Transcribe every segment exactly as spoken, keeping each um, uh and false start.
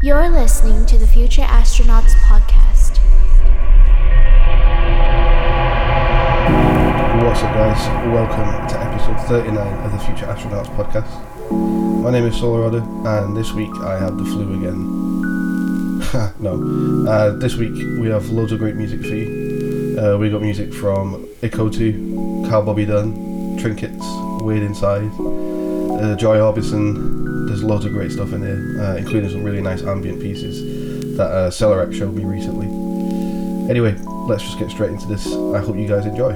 You're listening to the Future Astronauts podcast. What's up, guys? Welcome to episode thirty-nine of the Future Astronauts podcast. My name is Solarado, and this week I have the flu again. no, uh, this week we have loads of great music for you. Uh, we got music from Ikotu, Carl Bobby Dunn, Trinkets, Wade Inside, uh, Joy Orbison. There's loads of great stuff in here, uh, including some really nice ambient pieces that uh, Cellarex showed me recently. Anyway, let's just get straight into this. I hope you guys enjoy.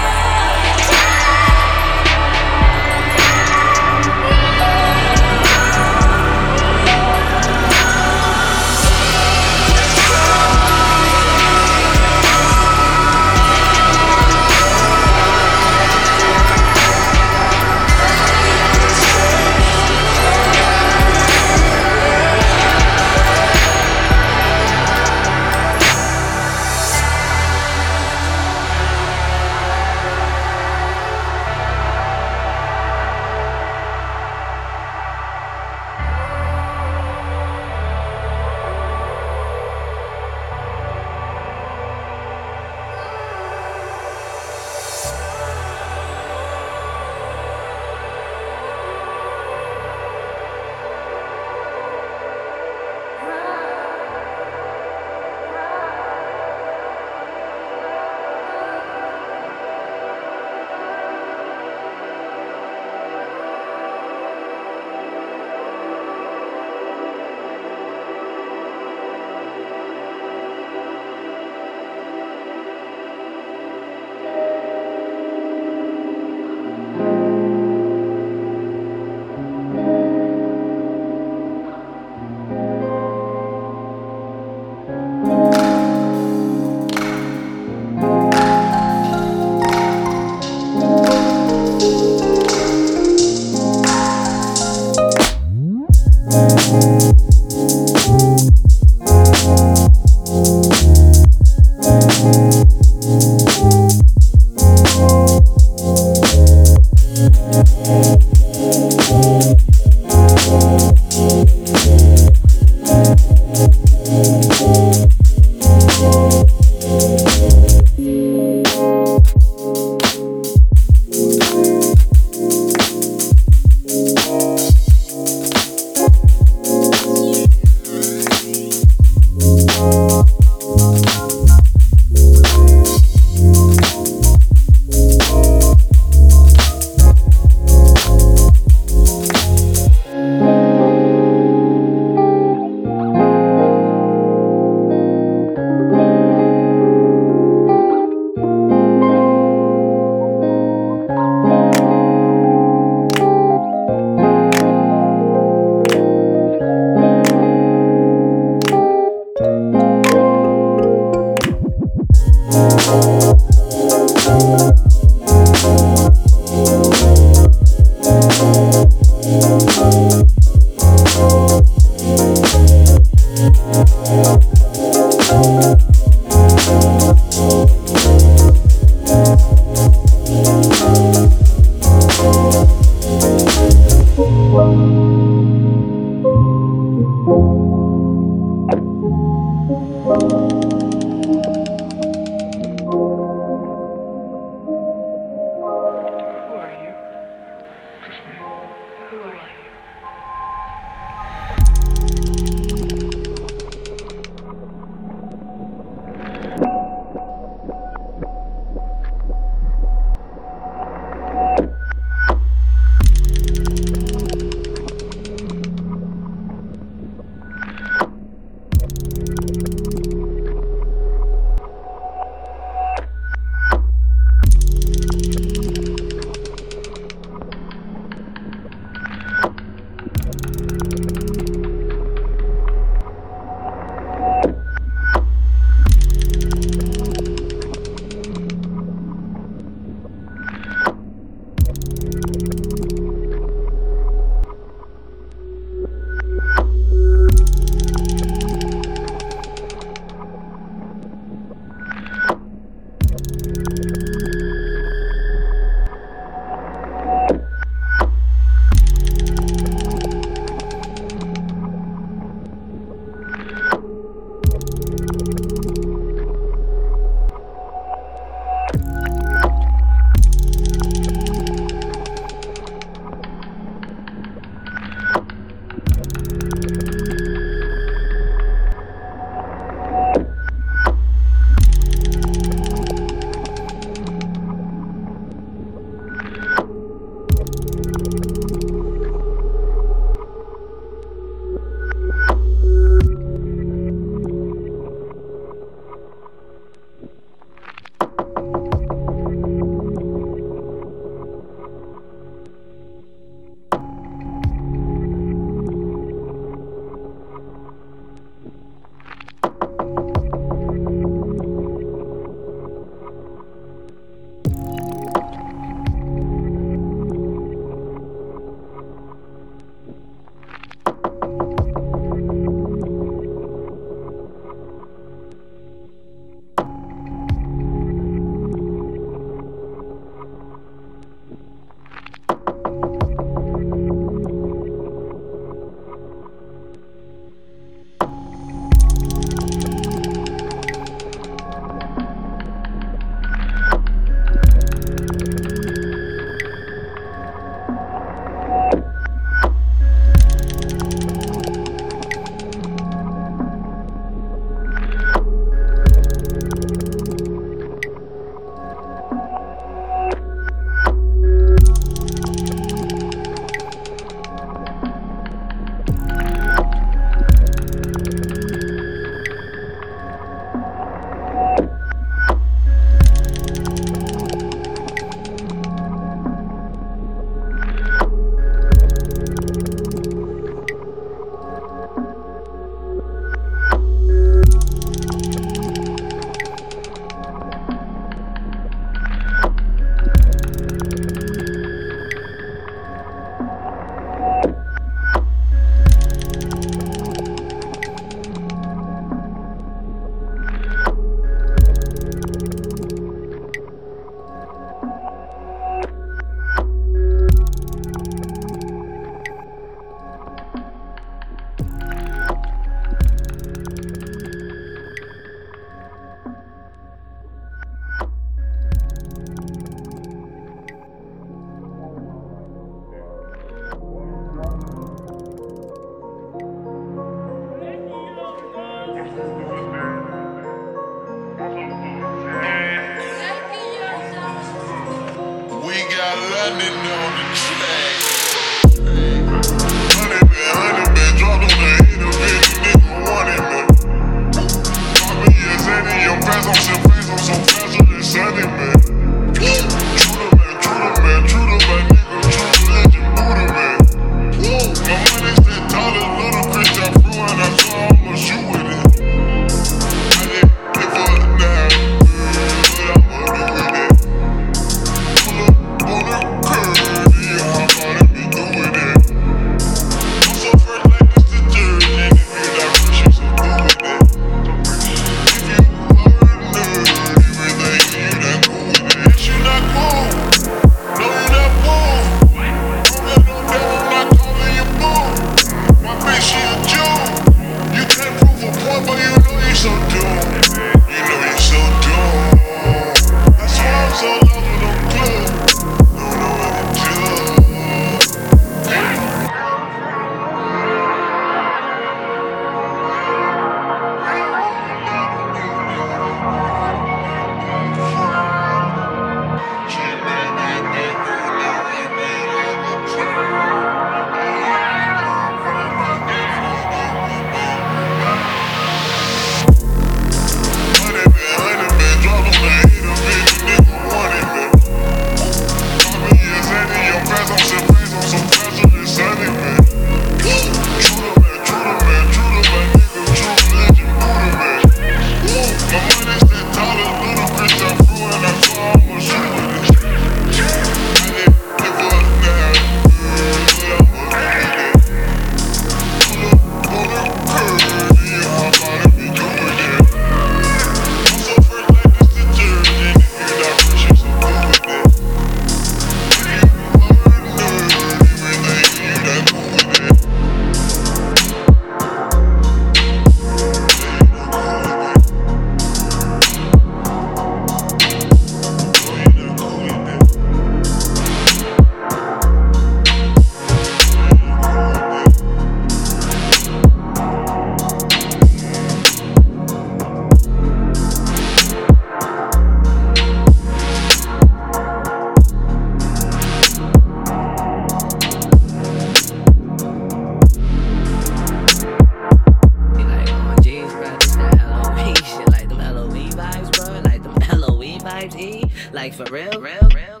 Like for real, real, real,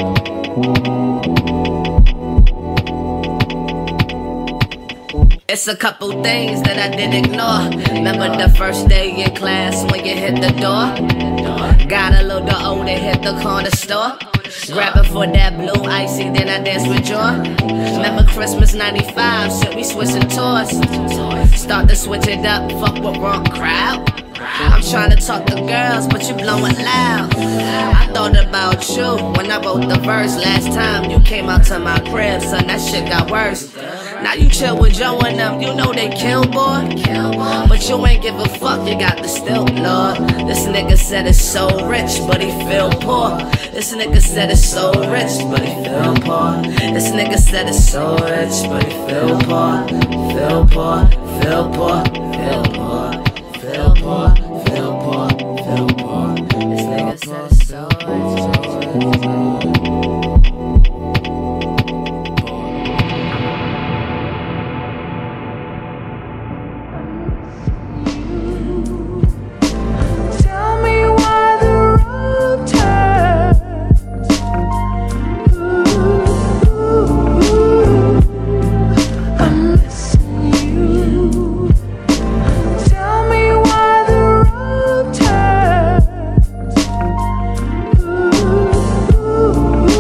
It's a couple things that I did ignore. Remember the first day in class when you hit the door? Got a little older, hit the corner store. Grabbing for that blue icy, then I danced with joy. Remember Christmas ninety-five, shit, we switching tours. Start to switch it up, fuck with wrong crowd. I'm trying to talk to girls, but you blowing loud. I thought about you when I wrote the verse. Last time you came out to my crib, son, that shit got worse. Now you chill with Joe and them, you know they kill, boy. But you ain't give a fuck, you got the stilt, Lord. This nigga said it's so rich, but he feel poor. This nigga said it's so rich, but he feel poor. This nigga said it's so rich, but he feel poor. Feel poor, feel poor, feel poor. Feel poor, feel poor, feel poor. This nigga said it's so rich. Ooh.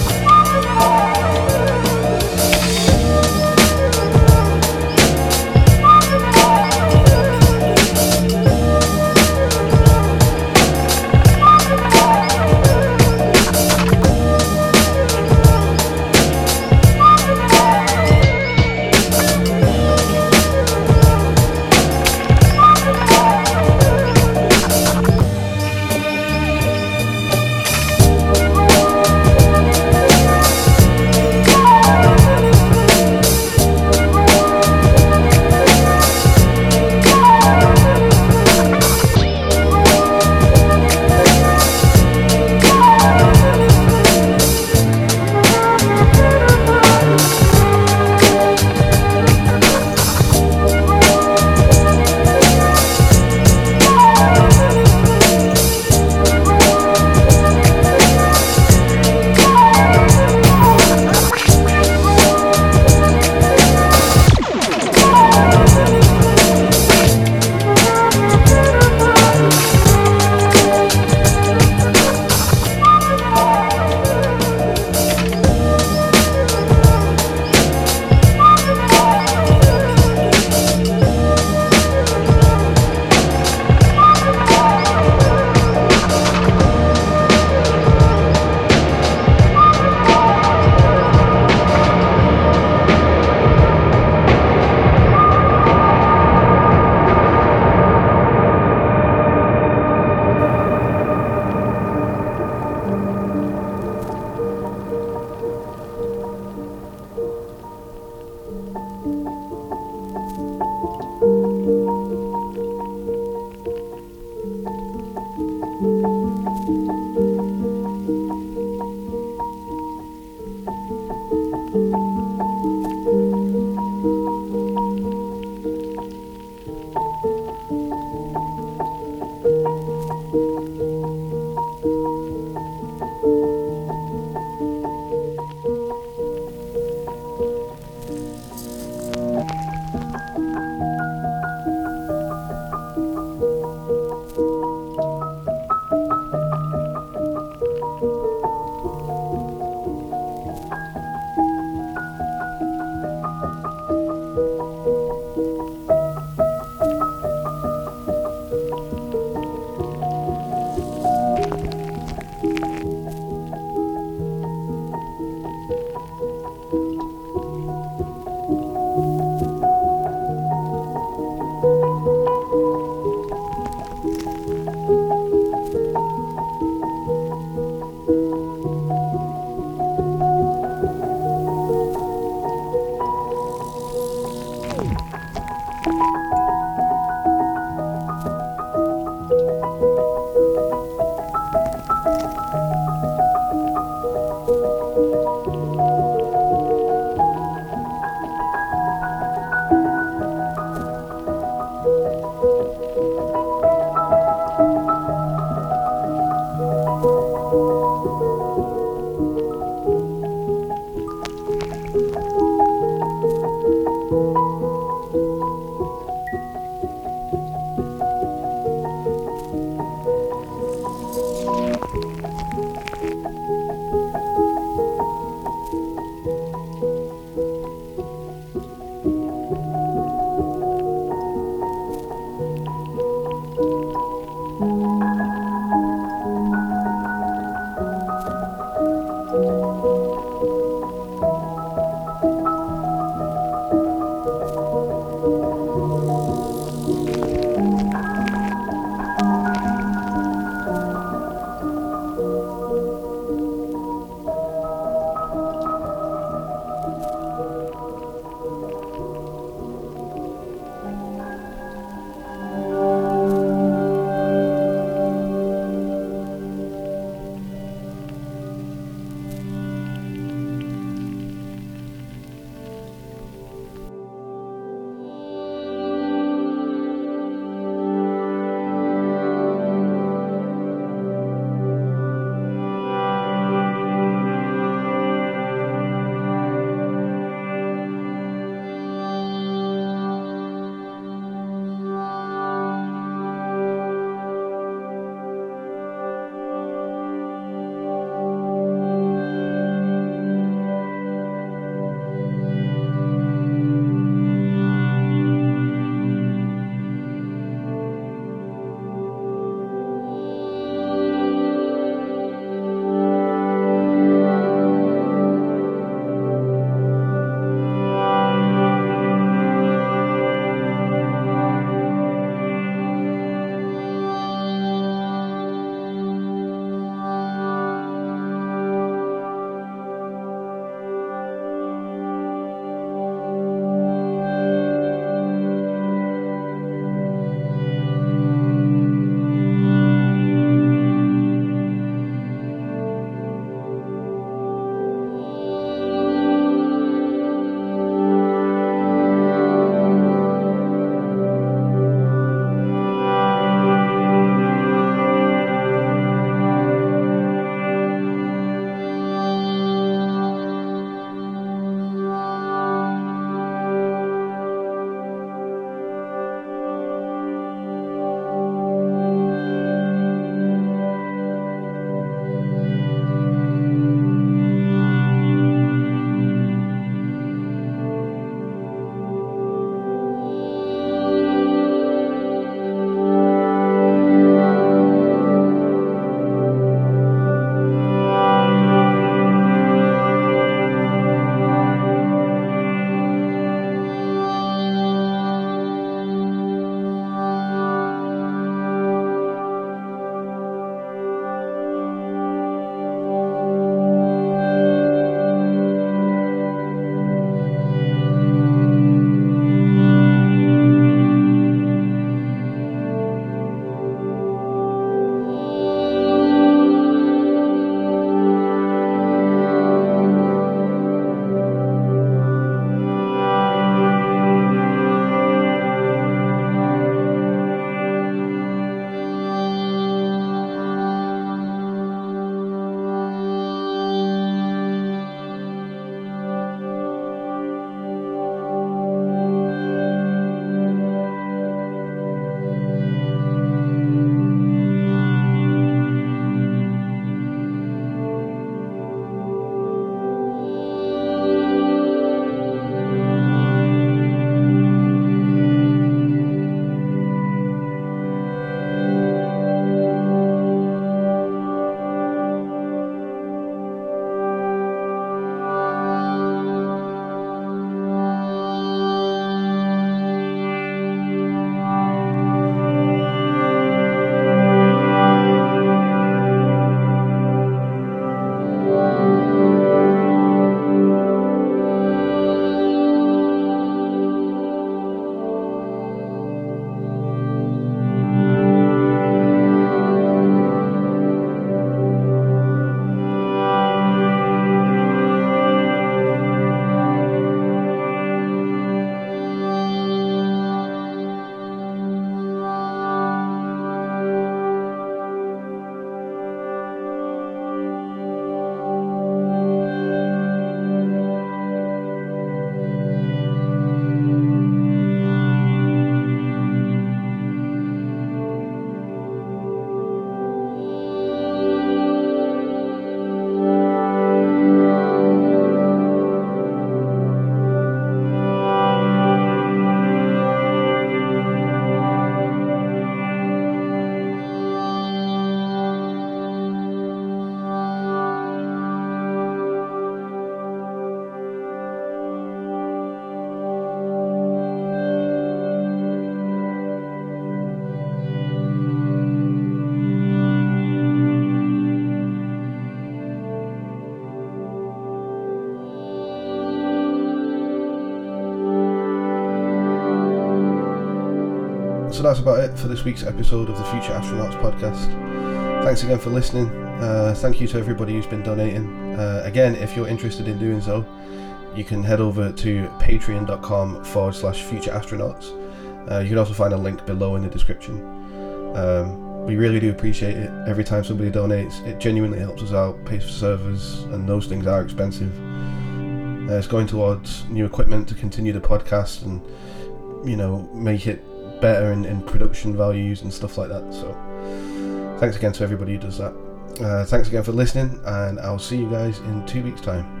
so that's about it for this week's episode of the Future Astronauts podcast. Thanks again for listening. Uh, thank you to everybody who's been donating. Uh, again, if you're interested in doing so, you can head over to patreon.com forward slash future astronauts. Uh, you can also find a link below in the description. Um, we really do appreciate it. Every time somebody donates, it genuinely helps us out, pays for servers, and those things are expensive. Uh, it's going towards new equipment to continue the podcast and, you know, make it better in, in production values and stuff like that. So thanks again to everybody who does that. Uh, thanks again for listening, and I'll see you guys in two weeks' time.